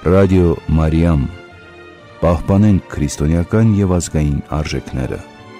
Ռադիո Մարիամ, պահպանենք քրիստոնեական և ազգային արժեքները։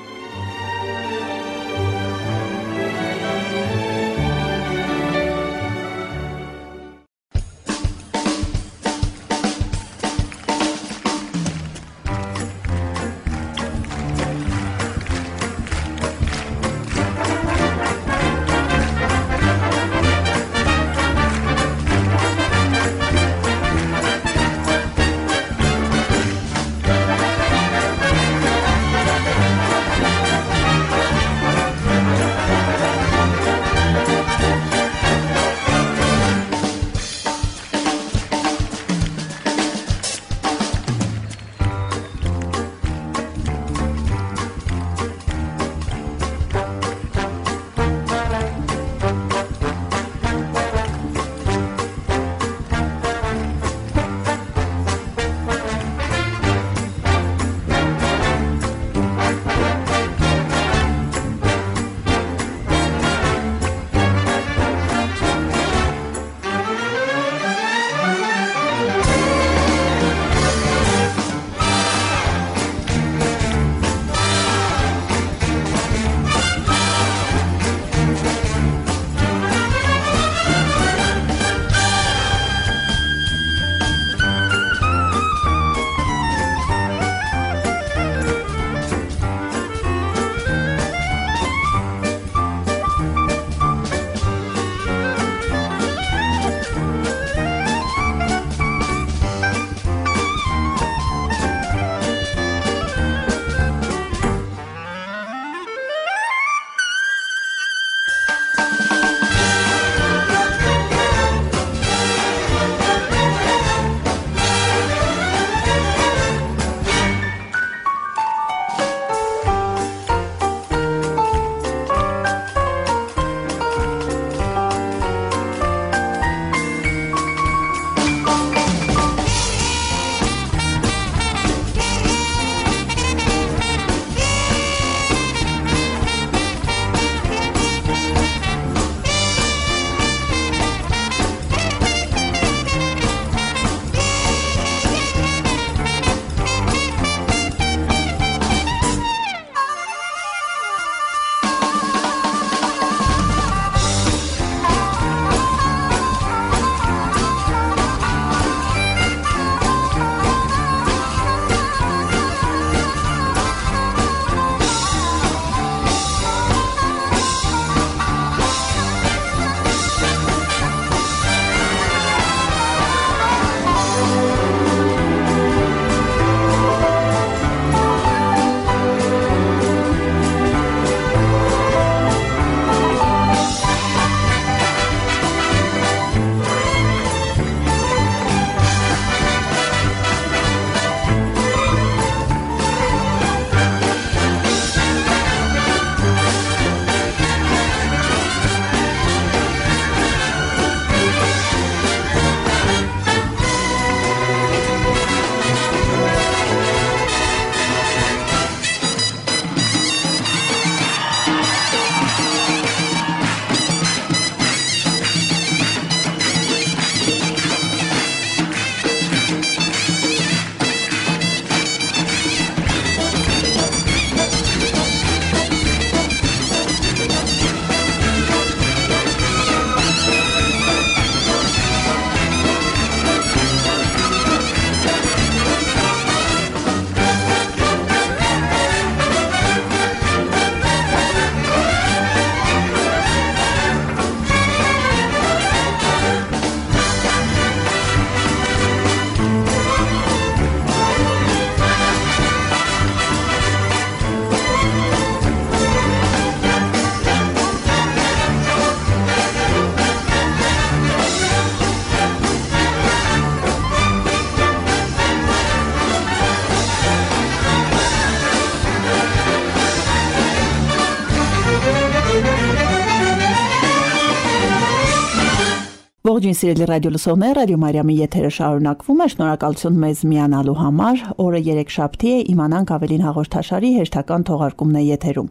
Ողջույն սիրելի ռադիո լսողներ, Ռադիո Մարիամի եթերը շարունակվում է։ Շնորհակալություն մեզ միանալու համար։ Օրը երեքշաբթի է, իմանանք ավելին հաղորդաշարի հերթական թողարկումն է եթերում։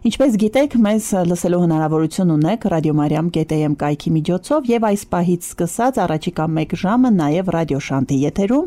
Ինչպես գիտեք, մեզ լսելու հնարավորություն ունեք radiomariam.am կայքի միջոցով եւ այս պահից սկսած առաջիկա 1 ժամը նաեւ ռադիո Շանթի եթերում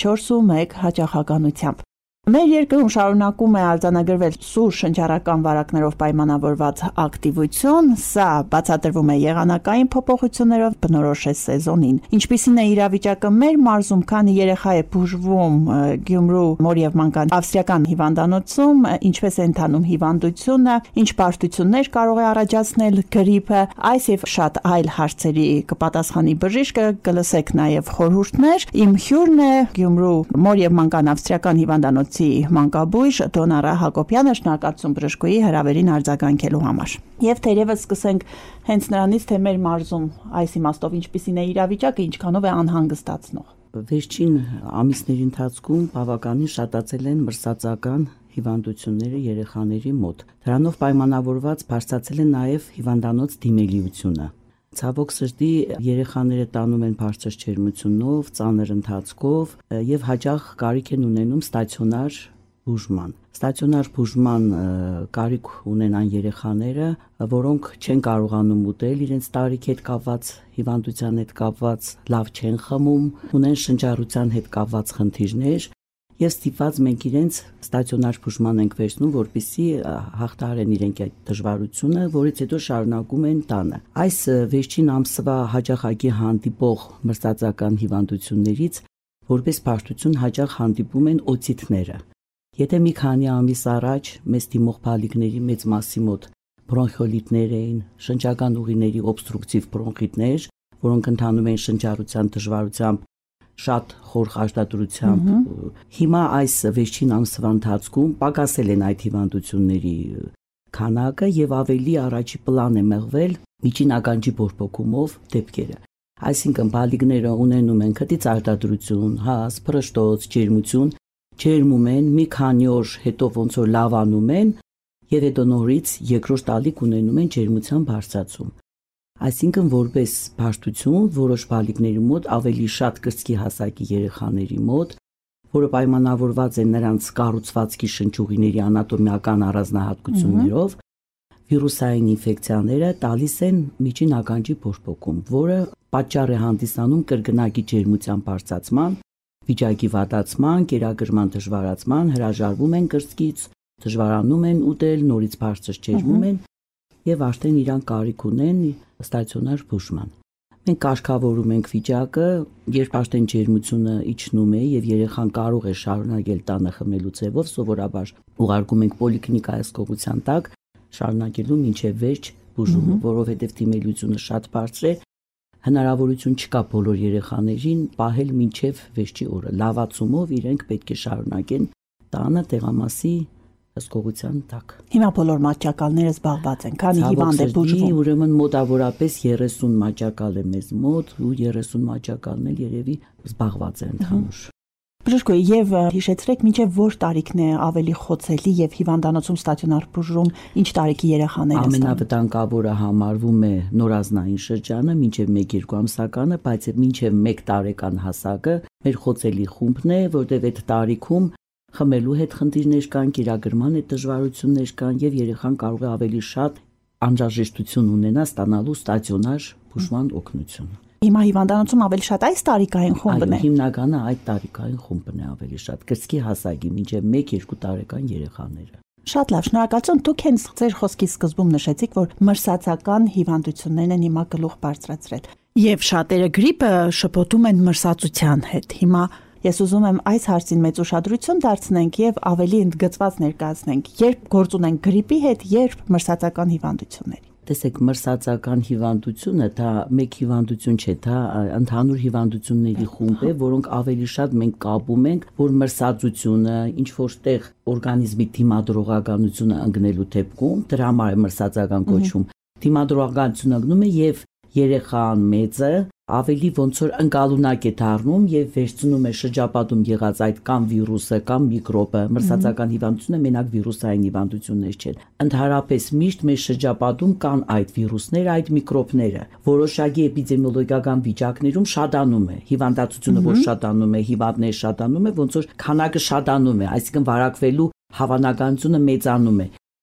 104.1 հաճախականությամբ։ Մեր երկրում շարունակում է արձանագրվել սուր շնչառական վարակներով պայմանավորված ակտիվություն, սա բացատրվում է եղանակային փոփոխություններով բնորոշ է սեզոնին։ Ինչպիսին է իրավիճակը մեր մարզում, քանի երեխա է բուժվում Գյումրու Մորիև մանկան ավստրիական հիվանդանոցում, ինչպես է ընթանում հիվանդությունը, ինչ բարդություններ կարող է առաջացնել գրիպը, այս եւ շատ այլ հարցերի կպատասխանի բժիշկը, կլսեք նաեւ խորհուրդներ։ Իմ հյուրն է Գյումրու Մորիև մանկան ավստրիական հիվանդանոց մանկաբույժ Դոնարա Հակոբյանը, շնորհակալություն բժշկուհի հրավերին արձագանքելու համար։ Եվ թերևս սկսենք հենց նրանից, թե մեր մարզում այս իմաստով ինչպիսին է իրավիճակը, ինչքանով է անհանգստացնող։ Վերջին ամիսների ընթացքում բավականին շատացել են մրսածական հիվանդությունները երեխաների մոտ։ Դրանով պայմանավորված բարձրացել է նաև հիվանդանոց դիմելիությունը։ Ցավոք սրտի երեխաները տանում են բարձր ջերմությունով, ծանր ընթացքով եւ հաճախ կարիք են ունենում ստացիոնար բուժման։ Ստացիոնար բուժման կարիք ունեն այն երեխաները, որոնք չեն կարողանում ուտել իրենց տարիքի հետ կապված, հիվանդության հետ կապված, լավ չեն խմում, ունեն շնչառության հետ կապված խնդիրներ։ Եվ ստիպված մենք իրենց ստացիոնար բուժման ենք վերցնում, որպեսզի հաղթահարեն իրենք այդ դժվարությունը, որից հետո շարունակում են տանը։ Այս վերջին ամսվա հաճախակի հանդիպող մրսածական հիվանդություններից որպես բարդություն հաճախ հանդիպում են օտիտները։ Եթե մի քանի ամիս առաջ մեզ դիմող բալիկների մեծ մասի մոտ բրոնխոլիտներ էին, շնչական ուղիների օբստրուկտիվ բրոնխիտներ, որոնք ընթանում են շնչառության դժվարությամբ շատ խոր խաշտադրությամբ։ Հիմա այս վերջին ամսվա ընթացքում պակասել են այդ հիվանդությունների քանակը եւ ավելի առաջի պլան է մղվել միջին ականջի բորբոքումով դեպքերը։ Այսինքն բալիկները ունենում են քտից արտադրություն, հազ, փրշտոց, ջերմություն, ջերմում են, մի քանի օր հետո ոնց որ լավանում են եւ հետո նորից երկրորդ տալիք ունենում են ջերմության բարձրացում։ Այսինքն որպես բարդություն որոշ բալիկների մոտ ավելի շատ կրծքի հասակի երեխաների մոտ, որը պայմանավորված է նրանց կառուցվածքի շնչուղիների անատոմիական առանձնահատկություններով, վիրուսային ինֆեկցիաները տալիս են միջին ականջի բորբոքում, որը պատճառ է հանդիսանում կրկնակի ջերմության բարձրացման, վիճակի վատացման, կերակրման դժվարացման, հրաժարվում են կրծքից, դժվարանում են ուտել, նորից բարձր ջերմում են եւ արդեն իրան կարիք ունեն ստացիոնար բուժման։ Մենք կարգավորում ենք վիճակը, երբ արդեն ջերմությունը իջնում է եւ երեխան կարող է շարունակել տանը խմելու ձևով, սովորաբար ուղարկում ենք պոլիկլինիկա հսկողության տակ, շարունակելու մինչեւ վերջ բուժումը, որովհետեւ դիմելությունը շատ բարձր է, հնարավորություն չկա բոլոր երեխաներին պահել մինչեւ վերջի օրը։ Լավացումով իրենք պետք է շարունակեն տանը տեղամասի հսկողության տակ։ Հիմա բոլոր մատչակալները զբաղված են, քանի հիվանդ է բուժվում։ Ուրեմն մոտավորապես 30 մատչակալ է մեզ մոտ, ու 30 մատչակալն էլ երևի զբաղված են ընդհանուր։ Բժշկուհի, եւ հիշեցրեք, մինչեւ որ տարիքն է ավելի խոցելի եւ հիվանդանոցում ստացիոնար բուժում, ինչ տարիքի երեխաներ են։ Ամենավտանգավորը համարվում է նորազնային շրջանը, մինչեւ 1-2 ամսականը, բայց մինչեւ 1 տարեկան հասակը մեր խոցելի խումբն է, որտեղ այդ տարիքում խմելու հետ խնդիրներ կան, կիրագրման հետ դժվարություններ կան եւ երեխան կարող է ավելի շատ անհրաժեշտություն ունենա ստանալու ստացիոնար բուժման օգնություն։ Հիմա հիվանդանոցում ավելի շատ այս տարիքային խումբն է։ Հիմնականը այդ տարիքային խումբն է ավելի շատ, կրծքի հասակի մինչեւ 1-2 տարեկան երեխաները։ Շատ լավ, շնորհակալություն։ Դուք հենց ձեր խոսքի սկզբում նշեցիք, որ մրսածական հիվանդություններն են հիմա գլուխ բարձրացրել։ Եվ շատերը գրիպը շփոթում են մրսածության հետ։ Հիմա ես ուզում եմ այս հարցին մեծ ուշադրություն դարձնենք եւ ավելի ընդգծված ներկայացնենք, երբ գործ ունենք գրիպի հետ, երբ մրսածական հիվանդությունների։ Տեսեք, մրսածական հիվանդությունը դա մեկ հիվանդություն չէ, դա ընդհանուր հիվանդությունների խումբ է, որոնք ավելի շատ մենք կապում ենք, որ մրսածությունը, ինչ որտեղ օրգանիզմի դիմադրողականությունը ընկնելու դեպքում, դրա համար է մրսածական կոչվում։ Դիմադրողականությունը ընկնում է եւ երեխան մեծը ավելի ոնց որ ընկալունակ է դառնում եւ վերցնում է շրջապատում եղած այդ կամ վիրուսը կամ միկրոբը, մրսածական հիվանդությունը մենակ վիրուսային հիվանդություններ չեն։ Ընդհանրապես միշտ մեր շրջապատում կան այդ վիրուսները, այդ միկրոբները։ Որոշակի էպիդեմիոլոգիական վիճակներում շատանում է, հիվանդացությունը որ շատանում է, հիվանդներ շատանում է, ոնց որ քանակը շատանում է, այսինքն վարակվելու հավանականությունը մեծանում է։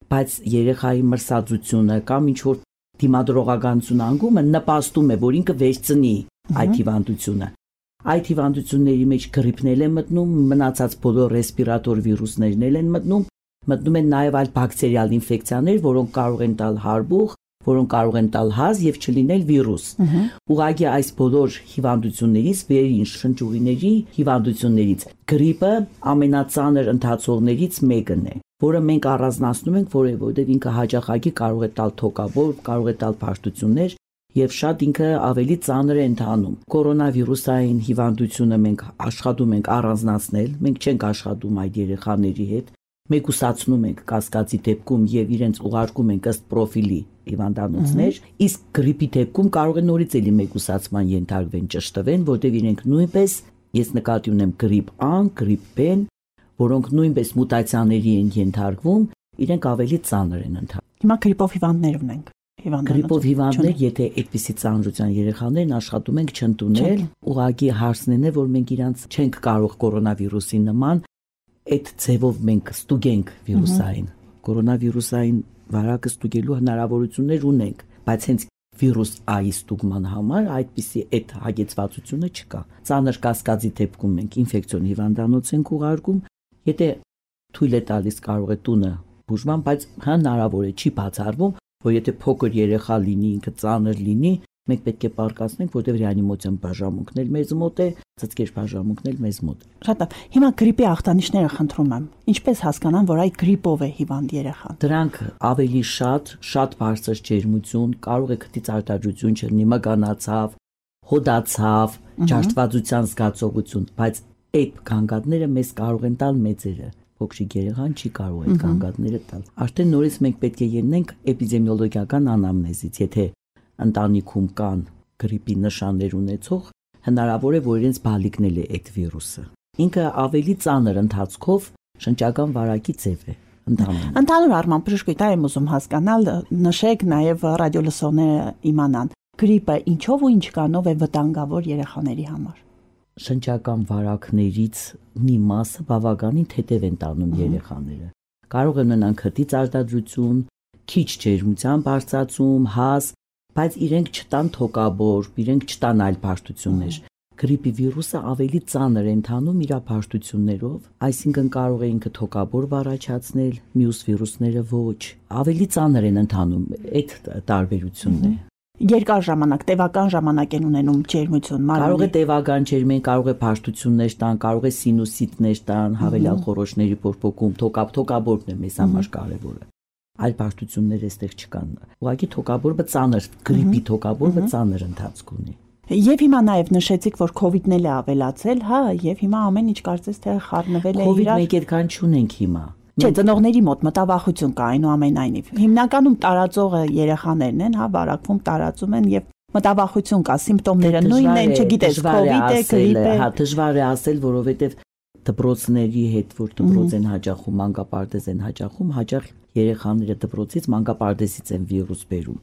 բայց երեխայի մրսածությունը կամ ինչ որ դիմադրողականություն անգումը նպաստում է, որ ինքը վերցնի այդ հիվանդությունը։ Այդ հիվանդությունների մեջ գրիպն է մտնում, մնացած բոլոր ռեսպիրատոր վիրուսներն են մտնում են նաև այլ բակտերիալ ինֆեկցիաներ, որոնք կարող են տալ հարբուխ, որոնք կարող են տալ հազ եւ չլինել վիրուս։ Ուղղակի այս բոլոր հիվանդություններից, վերին շնչուղիների հիվանդություններից գրիպը ամենածանր ընթացողներից մեկն է, որը մենք առանձնացնում ենք, որովհետեւ ինքը հաճախակի կարող է տալ թոկաբոր, կարող է տալ փաշտություններ եւ շատ ինքը ավելի ծանր է ընթանում։ Կորոնավիրուսային հիվանդությունը մենք աշխատում ենք առանձնացնել, մենք չենք աշխատում այդ երեխաների հետ, մեկուսացնում ենք կասկածի դեպքում եւ իրենց ուղարկում ենք ըստ պրոֆիլի հիվանդանոցներ, իսկ գրիպի դեպքում կարող է նորից էլի մեկուսացման ենթարկվեն, ճշտվեն, որտեղ իրենք նույնպես, ես նկատի ունեմ գրիպ A, գրիպ B, որոնք նույնպես մուտացիաների են ենթարկվում, իրենք ավելի ծանր են ընթանում։ Հիմա գրիպով հիվանդներ ունենք։ Գրիպով հիվանդներ, եթե այդպիսի ծանրության երեխաներն աշխատում ենք չընդունել, ուղղակի հարցն է, որ մենք իրանց չենք կարող կորոնավիրուսի նման այդ ձևով մենք ստուգենք վիրուսային։ Կորոնավիրուսային վարակը ստուգելու հնարավորություններ ունենք, բայց հենց վիրուս A-ի ստուգման համար այդպիսի այդ հագեցվածությունը չկա։ Ծանր կասկածի դեպքում մենք ինֆեկցիոն հիվանդանոց ենք ուղարկում, եթե թույլ է տալիս կարող է տունը բուժման, բայց հնարավոր է չի բացառվում, որ եթե փոքր երեխա լինի, ինքը ծանր լինի, մենք պետք է պարկասնենք, որտեղ ռեանիմացիոն բաժանմունքն էլ մեզ մոտ է, ծծկեր բաժանմունքն էլ մեզ մոտ։ Շատ լավ։ Հիմա գրիպի ախտանիշները խնդրում եմ։ Ինչպես հասկանան, որ այդ գրիպով է հիվանդ երեխան։ Դրանք ավելի շատ բարձր ջերմություն, կարող է քթից արտադրություն չլինի, մագանացավ, հոդացավ, ջարդվածության զգացողություն, բայց այդ գանգատները մեզ կարող են տալ մեծերը։ Փոքրիկ երեխան չի կարող այդ գանգատները տալ։ Արդեն նորից մենք պետք է ելնենք էպիդեմիոլոգիական անամնեզից, եթե ընտանիքում կան գրիպի նշաններ ունեցող, հնարավոր է, որ իրենց բալիկնել է այդ վիրուսը։ Ինքը ավելի ծանր ընթացքով շնչական վարակի ձև է ընդհանրապես։ Ընդհանուր առմամբ բժշկույթ եմ ուզում հասկանալ, նշեք նաև ռադիոլսողները իմանան, գրիպը ինչով ու ինչ կանով է վտանգավոր երեխաների համար։ Շնչական վարակներից մի մասը բավականին թեթև են տանում երեխաները։ Կարող են ունենալ քթից արտադրություն, քիչ ջերմության բարձրացում, հազ, բայց իրենք չտան թոկաբոր, իրենք չտան այլ փաշտություններ։ Գրիպի վիրուսը ավելի ծանր է ընթանում իր փաշտություններով, այսինքն կարող է ինքը թոկաբոր առաջացնել, մյուս վիրուսները ոչ։ Ավելի ծանր են ընթանում, այդ տարբերությունն է։ Երկար ժամանակ, տևական ժամանակ են ունենում ջերմություն, կարող է տևական ջերմեն, կարող է փաշտություններ տան, կարող է սինուսիտներ տան, հավելյալ խորոշների փոփոխում, թոկաբորբն է մեզ համար կարևորը։ Այլ փաշտություններ այստեղ չկան։ Ուղղակի թոկաբորբը ծանր, գրիպի թոկաբորբը ծանր ընթացք ունի։ Եվ հիմա նաև նշեցիք, որ COVID-ն էլ է ավելացել, հա, եւ հիմա ամեն ինչ կարծես թե խառնվել է իրար։ COVID մեկ այդքան չունենք հիմա։ Չէ, ծնողների մոտ մտավախություն կա այնուամենայնիվ։ Հիմնականում տարածողը երեխաներն են, հա, վարակվում, տարածում են եւ մտավախություն կա, սիմպտոմները նույնն են, չգիտես, COVID է, գրիպ է։ Հա, դժվար է ասել, որովհետեւ դպրոցների հետ, որ դպրոց են հաճախում, մանկապարտեզ են հաճախում, հաճախ երեխաները դպրոցից մանկապարտեզից են վիրուս բերում։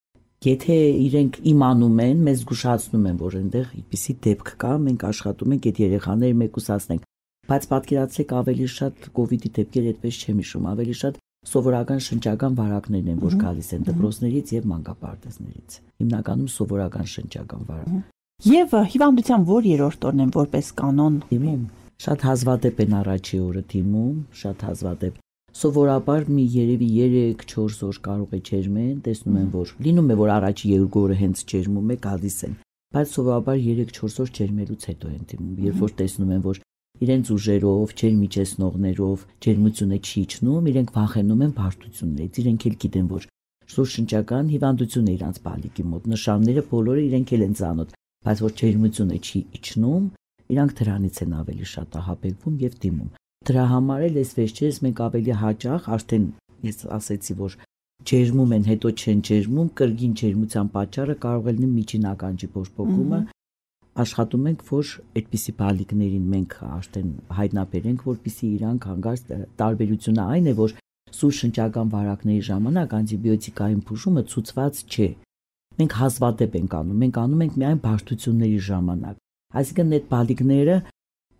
Եթե իրենք իմանում են, մեզ զգուշացնում են, որ այնտեղ այդպիսի դեպք կա, մենք աշխատում ենք այդ երեխաները մեկուսացնենք։ Բայց պատկերացրեք ավելի շատ COVID-ի դեպքեր այդպես չեմ հիշում, ավելի շատ սովորական շնչական վարակներն են, որ գալիս են դպրոցներից եւ մանկապարտեզներից։ Հիմնականում սովորական շնչական վարակ։ Եւ հիվանդության որ երրորդ օրն են որպես կանոն դիմում, շատ հազվադեպ են առաջի օրը դիմում, շատ հազվադեպ։ Սովորաբար մի երևի 3-4 օր կարող է ջերմեն, տեսնում են, որ լինում է, որ առաջի երկու օրը հենց ջերմում է, գալիս են, բայց սովորաբար 3-4 օր ջերմելուց հետո են դիմում, երբ որ տեսնում են, որ իրենց ուժերով, ջերմիջեցնողներով ջերմությունը չի իջնում, իրենք վախենում են բարդություններից, իրենք էլ գիտեն, որ շրջշնչական հիվանդություն է իրանց բալիկի մոտ, նշանները բոլորը իրենք էլ են ծանոթ, բայց որ ջերմությունը չի իջնում, իրանք դրանից են ավելի շատ ահաբեկվում եւ դիմում։ Դրա համար էլ այս վերջերս մենք ավելի հաճախ, արդեն ես ասեցի, որ ջերմում են, հետո չեն ջերմում, կրկին ջերմության պատճառը կարող է լինի միջին ականջի բորբոքումը։ Աշխատում ենք, որ այդպիսի բալիկներին մենք արդեն հայտնաբերենք, որպեսզի իրանք հանգարց տարբերությունը այն է, որ սուր շնչական վարակների ժամանակ անտիբիոտիկային բուժումը ցուցված չէ։ Մենք հազվադեպ ենք անում, մենք անում ենք միայն բարդությունների ժամանակ։ Այսինքն այդ բալիկները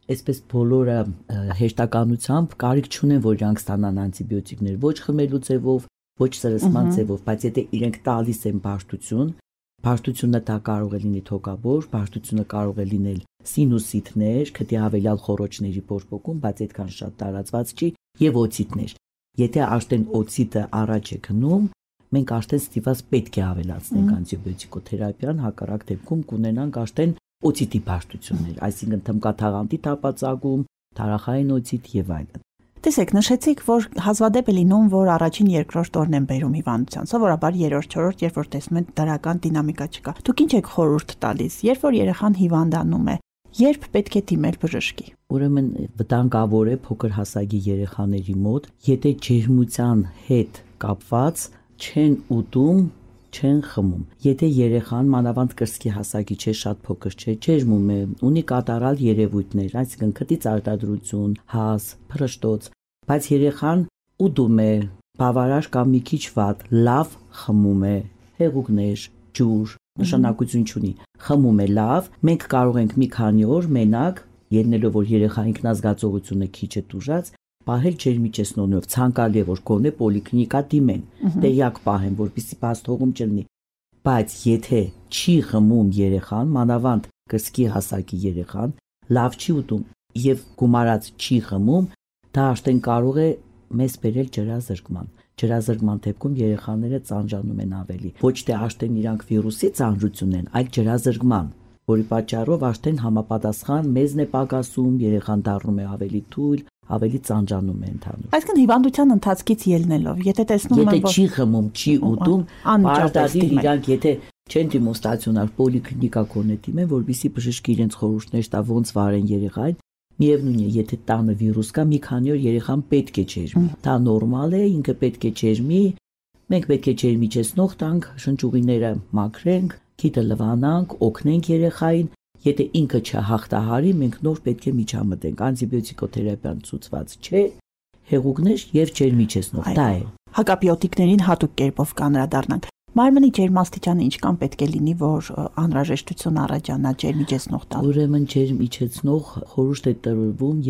այսպես բոլորը հեշտականությամբ կարիք չունեն, որ իրանք ստանան անտիբիոտիկներ, ոչ խմելու ձևով, ոչ սրսման ձևով, բայց եթե իրենք տալիս են պաշտություն, պաշտությունը դա կարող է լինի թոկաբոր, պաշտությունը կարող է լինել սինուսիտներ, քդի հավելյալ խոռոչների բորբոքում, բայց այդքան շատ տարածված չի, եւ օցիտներ։ Եթե աշտեն օցիտը առաջ է գնում, մենք աշտեն ստիպված պետք է ավելացնենք անտիբիոտիկոթերապիան, հակառակ դեպքում կունենանք աշտեն օցիտի պաշտություններ, այսինքն թմկաթաղանթի թափածագում, թարախային օցիտ եւ այլն։ Տեսեք, նշեցիք, որ հազվադեպ է լինում, որ առաջին երկրորդ օրն են բերում հիվանդության, սովորաբար երրորդ, չորրորդ, երբ որ տեսնում են դրական դինամիկա չկա։ Դուք ինչ եք խորհուրդ տալիս, երբ որ երեխան հիվանդանում է, երբ պետք է դիմել բժշկի։ Ուրեմն վտանգավոր է փոքր հասակի երեխաների մոտ, եթե ջերմության հետ կապված չեն ուտում, չեն խմում։ Եթե երեխան մանավանդ կրծքի հասակի չէ, շատ փոքր չէ, ջերմում է, ունի կատարալ երևույթներ, այսինքն քտից արտադրություն, հազ, փռշտոց, բայց երեխան ուտում է, բավարար կամ մի քիչ վատ, լավ խմում է, հեղուկներ, ջուր, նշանակություն չունի, խմում է լավ, մենք կարող ենք մի քանի օր մենակ, ելնելով որ երեխա ինքնազգացողությունը քիչ է տուժած, պահել ջերմիջեցնողներով, ցանկալի է որ գոնե պոլիկլինիկա դիմեն, տեղյակ պահեն, որպեսզի բացթողում չլինի, բայց եթե չի խմում երեխան, մանավանդ կրծքի հասակի երեխան, լավ չի ուտում եւ գումարած չի խմում, դա աշտեն կարող է մեզ բերել ջրազրկման։ Ջրազրկման դեպքում երեխաները ծանջանում են ավելի։ Ոչ թե աշտեն իրանք վիրուսի ծանջություն են, այլ ջրազրկման, որի պատճառով աշտեն համապատասխան մեզն է պակասում, երեխան դառնում է ավելի թույլ, ավելի ծանջանում է ընդհանուր։ Այսինքն հիվանդության ընթացքից ելնելով, եթե տեսնում են, որ չի խմում, չի ուտում, արտադիր իրանք եթե չեն դիմում ստացիոնար պոլիկլինիկա կոնե դիմեն, որովհետեւ բժիշկը իրենց խորհուրդներ տա ոնց վարեն երեխային, միևնույն է, եթե տանը վիրուս կա, մի քանի օր երեխան պետք է ջերմի։ Դա նորմալ է, ինքը պետք է ջերմի, մենք պետք է ջերմիջեցնող տանք, շնչուղիները մաքրենք, քիթը լվանանք, օգնենք երեխային։ Եթե ինքը չհաղթահարի, մենք նոր պետք է միջամտենք։ Անտիբիոտիկոթերապիան ցուցված չէ, հեղուկներ եւ ջերմիջեցնող, դա է։ Հակաբիոտիկներին հատուկ կերպով կանրադառնանք։ Մարմնի ջերմաստիճանը ինչքան պետք է լինի, որ անհրաժեշտություն առաջանա ջերմիջեցնող տալ։ Ուրեմն ջերմիջեցնող խորհուրդ է տրվում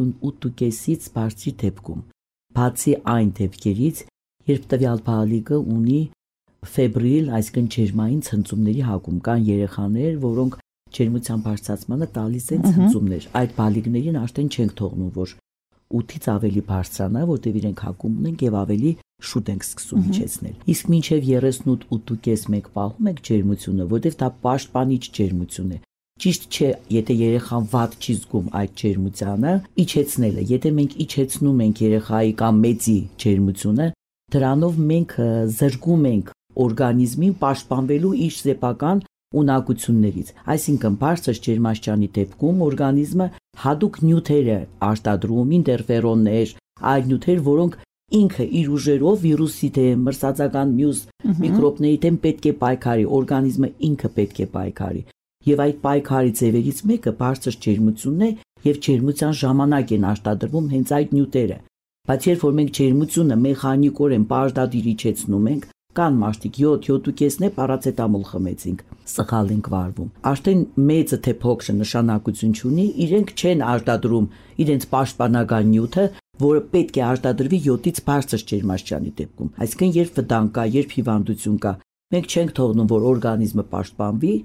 38.5-ից բարձրի դեպքում։ Բացի այն դեպքերից, երբ տվյալ բալիկը ունի ֆեբրիլ, այսինքն ջերմային ցնցումների հակում, կան երեխաներ, որոնք ջերմության բարձրացմանը տալիս են ցնցումներ։ Այդ բալիկներին աշտեն չենք թողնում, որ 8-ից ավելի բարձրանա, որտեղ իրենք հակում ունեն եւ ավելի շուտ ենք սկսում իջեցնել։ Իսկ մինչեւ 38.5 պահում ենք ջերմությունը, որտեղ դա պաշտպանիչ ջերմություն է։ Ճիշտ չէ, եթե երեխան վատ չի զգում այդ ջերմությանը, իջեցնելը։ Եթե մենք իջեցնում ենք երեխայի կամ մեծի ջերմությունը, դրանով մենք զրկում ենք օրգանիզմին պաշտպանվելու իր սեփական ունակություններից, այսինքն բարձր ջերմաստիճանի դեպքում օրգանիզմը հատուկ նյութեր է արտադրում, ինտերֆերոններ, այլ նյութեր, որոնք ինքը իր ուժերով վիրուսի դեմ, մրսածական մյուս միկրոբների դեմ պետք է պայքարի, օրգանիզմը ինքը պետք է պայքարի։ Եվ այդ պայքարի ձևերից մեկը բարձր ջերմությունն է, եւ ջերմության ժամանակ են արտադրվում հենց այդ նյութերը։ Բայց երբ որ մենք ջերմությունը մեխանիկորեն պարտադիր իջեցնում ենք, կան մարդիկ 7-7.5-ն է պարացետամոլ խմեցինք, սխալ ենք վարվում։ Աշտեն մեծը թե փոքրը նշանակություն չունի, իրենք չեն արտադրում իրենց պաշտպանական նյութը, որը պետք է արտադրվի 7-ից բարձր ջերմաստիճանի դեպքում։ Այսինքն երբ վտանգ կա, երբ հիվանդություն կա, մենք չենք թողնում, որ օրգանիզմը պաշտպանվի,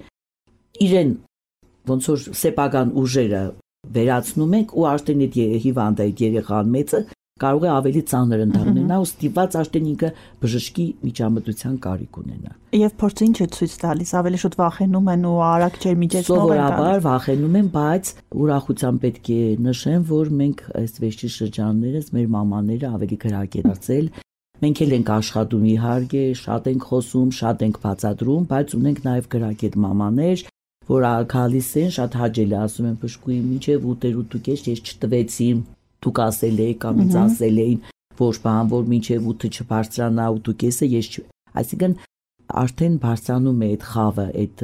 իրեն ոնց որ սեփական ուժերը վերացնում ենք ու աշտեն այդ հիվանդը, այդ երեխան մեծը կարող է ավելի ծանր ընդառնա ու ստիպված աշտեն ինքը բժշկի միջամտության կարիք ունենա։ Եվ փորձը ինչ է ցույց տալիս, ավելի շուտ վախենում են ու արագ ջերմիջեցնող են տալիս։ Սովորաբար վախենում են, բայց ուրախությամբ պետք է նշեմ, որ մենք այս վերջի շրջաններս մեր մամաները ավելի գրակ են դարձել։ Մենք էլ ենք աշխատում իհարկե, շատ ենք խոսում, շատ ենք բացատրում, բայց ունենք նաև գրակետ մամաներ, որ գալիս են, շատ հաճելի ասում են բժշկուի միջև 8:30 ես չտվեցի, դուք ասել եք կամ ինձ ասել էին, որ բան որ մինչև 8-ը չբարձրանա 8:30 ես այսինքն արդեն բարձրանում է այդ խավը, այդ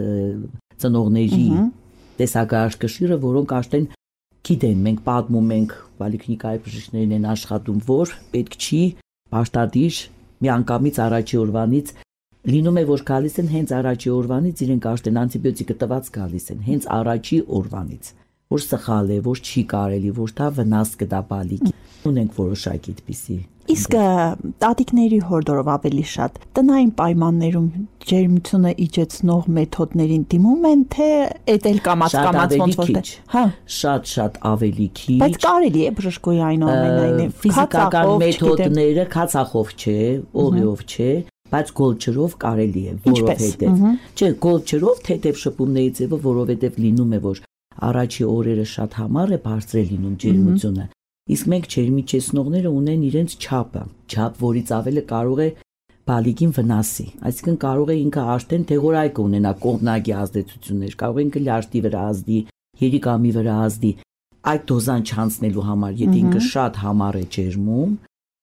ծնողների տեսակարգաշիրը, որոնք արդեն գիտեն, մենք պատմում ենք, պոլիկլինիկայի բժիշկներն են աշխատում, որ պետք չի պարտադիր միանգամից առաջի օրվանից լինում է, որ գալիս են հենց առաջի օրվանից իրենք արդեն անտիբիոտիկը տված գալիս են, հենց առաջի օրվանից, որ սխալ է, որ չի կարելի, որ դա վնաս կտա բալիկի։ Ունենք որոշակի այդպիսի։ Իսկ տատիկների հորդորով ավելի շատ տնային պայմաններում ջերմությունը իջեցնող մեթոդներին դիմում են, թե էդ էլ կամաց ոնց որ հա շատ ավելի քիչ։ Բայց կարելի է բժշկոյի այնուամենայնիվ ֆիզիկական մեթոդները քացախով չէ, օղիով չէ, բայց գոլչերով կարելի է, որովհետև չէ, գոլչերով թեթև շփումների ձևը, որովհետև լինում է, որ առաջի օրերը շատ համառ է բարձր լինում ջերմությունը։ Իսկ մենք ջերմիջեցնողները ունեն իրենց չափը, որից ավելը կարող է բալիկին վնասի, այսինքն կարող է ինքը արդեն դեղորայք ունենա կողմնակի ազդեցություններ, կարող է ինքը լյարդի վրա ազդի, երիկամի վրա ազդի, այդ դոզան չանցնելու համար, եթե ինքը շատ համառ է ջերմում,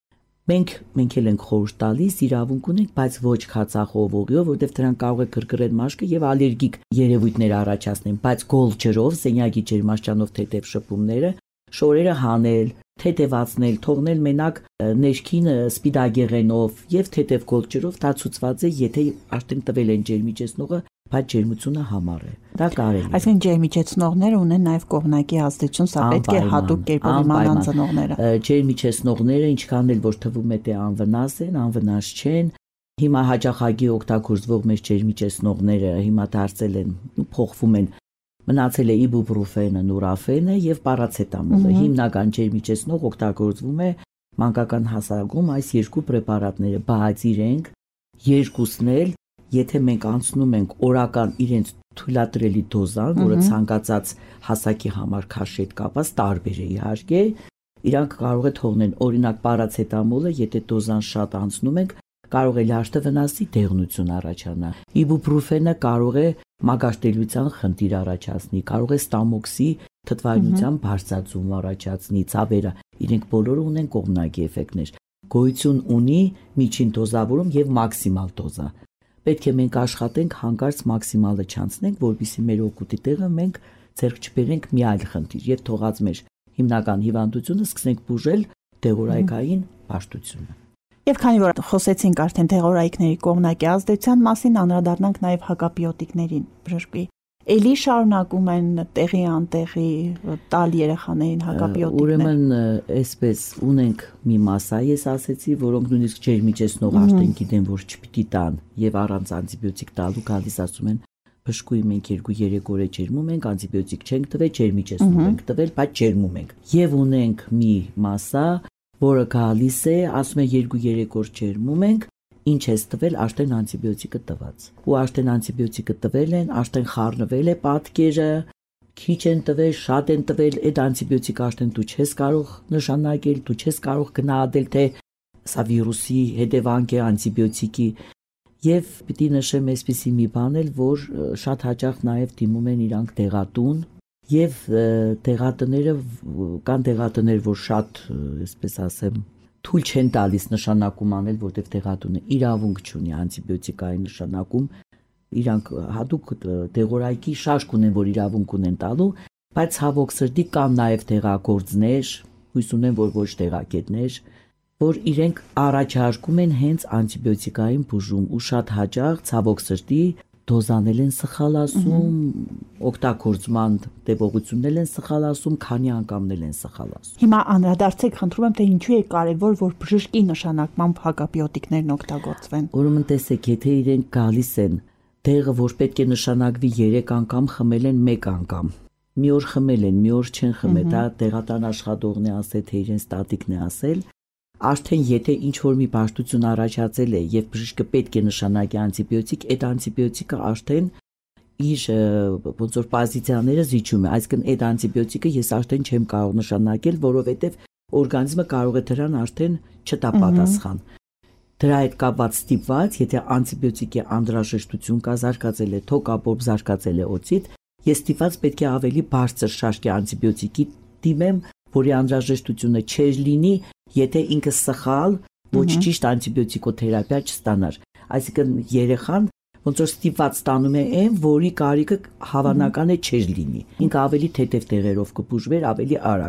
մենք էլ ենք խորհուրդ տալիս, իրավունք ունենք, բայց ոչ քացախով օղիով, որտեղ դրանք կարող է կրկրել մաշկը եւ ալերգիկ երևույթներ առաջացնեն, բայց գոլչերով, սենյակի ջերմաշճանով թեթև շփումները, շորերը հանել, թեթևացնել, թողնել մենակ ներքին սպիդագեղենով եւ թեթև գոլչերով դա ցուցված է, եթե արդեն տվել են ջերմիջեցնողը, բայց ջերմությունը համառ է։ Դա կարելի է։ Այսինքն ջերմիջեցնողները ունեն նաեւ կողմնակի ազդեցություն, սա պետք է հատուկ կերպով իմանան ծնողները։ Ջերմիջեցնողները ինչքան էլ որ թվում է թե անվնաս են, անվնաս չեն։ Հիմա հաճախակի օգտագործվող մեր ջերմիջեցնողները հիմա դարձել են, փոխվում են։ Մնացել է իբուպրոֆենը, նուրաֆենը եւ պարացետամոլը։ Հիմնական ջերմիջեցնող օգտագործվում է մանկական հասակում այս երկու պրեպարատները, բայց իրենք երկուսն էլ, եթե մենք անցնում ենք օրական իրենց թույլատրելի դոզան, որը ցանկացած հասակի համար քաշի հետ կապված տարբեր է իհարկե, իրանք կարող է թողնել օրինակ պարացետամոլը, եթե դոզան շատ անցնում ենք, կարող է լյարդը վնասի, դեղնություն առաջանա։ Իբուպրոֆենը կարող է մագարտելիության խնդիր առաջացնի, կարող է ստամոքսի թթվայնության բարձրացում առաջացնի, ցավերը, իրենք բոլորը ունեն կողմնակի էֆեկտներ։ Գոյություն ունի միջին դոզավորում եւ մաքսիմալ դոզա։ Պետք է մենք աշխատենք հանկարծ մաքսիմալը չանցնենք, որպեսզի մեր օգուտի տեղը մենք ձեռք չբերենք մի այլ խնդիր եւ թողած մեր հիմնական հիվանդությունը սկսենք բուժել դեղորայքային պաշտությունը։ Եվ քանի որ խոսեցինք արդեն դեղորայքների կողմնակի ազդեցության մասին, անդրադառնանք նաև հակապիոտիկներին, բժշկի։ Էլի շարունակում են տեղի անտեղի տալ երեխաներին հակապիոտիկներ։ Ուրեմն այսպես ունենք մի մասա, ես ասեցի, որոնք նույնիսկ ջերմիջեցնող արդեն գիտեն, որ չպիտի տան եւ առանց անտիբիոտիկ տալու գալիս ասում են բժշկուի մենք 2-3 օր ջերմում ենք, անտիբիոտիկ չենք տվել, ջերմիջեցնող ենք տվել, բայց ջերմում ենք։ Եվ ունենք մի մասա, որը գալիս է, ասում է 2-3 օր ջերմում ենք, ինչ ես տվել, արդեն անտիբիոտիկը տված։ Ու արդեն անտիբիոտիկը տվել են, արդեն խառնվել է պատկերը, քիչ են տվել, շատ են տվել, այդ անտիբիոտիկը արդեն դու չես կարող նշանակել, դու չես կարող գնահատել, թե սա վիրուսի հետևանք է անտիբիոտիկի։ Եվ պիտի նշեմ այսպիսի մի բան էլ, որ շատ հաճախ նաև դիմում են իրանք դեղատուն, եւ դեղատները կան դեղատներ, որ շատ, այսպես ասեմ, թույլ չեն տալիս նշանակում անել, որտեղ դեղատունը իրավունք չունի անտիբիոտիկային նշանակում, իրանք հատուկ դեղորայքի շարժ ունեն, որ իրավունք ունեն տալու, բայց ցավոք սրտի կան նաև դեղագործներ, հույս ունեմ, որ ոչ դեղակետներ, որ իրենք առաջարկում են հենց անտիբիոտիկային բուժում ու շատ հաճախ ցավոք սրտի դոզանել են սխալ ասում, օգտագործման տևողություններ են սխալ ասում, քանի անգամներ են սխալ ասում։ Հիմա անդրադարձեք, խնդրում եմ, թե ինչու է կարևոր, որ բժշկի նշանակմամբ հակապիոտիկներն օգտագործվեն։ Ուրեմն տեսեք, եթե իրենք գալիս են դեղը, որ պետք է նշանակվի 3 անգամ, խմել են 1 անգամ։ Մի օր խմել են, մի օր չեն խմել, դա դեղատան աշխատողն է ասել, թե իրենց տատիկն է ասել։ Արդեն եթե ինչ-որ մի բարդություն առաջացել է եւ բժիշկը պետք է նշանակի անտիբիոտիկ, այդ անտիբիոտիկը արդեն իր ոնց որ պոզիցիաները զիջում է, այսինքն այդ անտիբիոտիկը ես արդեն չեմ կարող նշանակել, որովհետեւ օրգանիզմը կարող է դրան արդեն չտա պատասխան։ Դրա հետ կապված ստիպված, եթե անտիբիոտիկի անդրաժեշտություն կա, զարգացել է թոկապոպ, զարգացել է օծիտ, ես ստիպված պետք է ավելի բարձր շարքի անտիբիոտիկի դիմեմ, որի անդրաժեշտությունը չէր լինի, եթե ինքը սխալ ոչ ճիշտ անտիբիոտիկոթերապիա չստանար։ Այսինքն երեխան ոնց որ ստիպված ստանում է այն, որի կարիքը հավանական է չէր լինի։ Ինքը ավելի թեթև տեղերով կբուժվեր, ավելի արագ։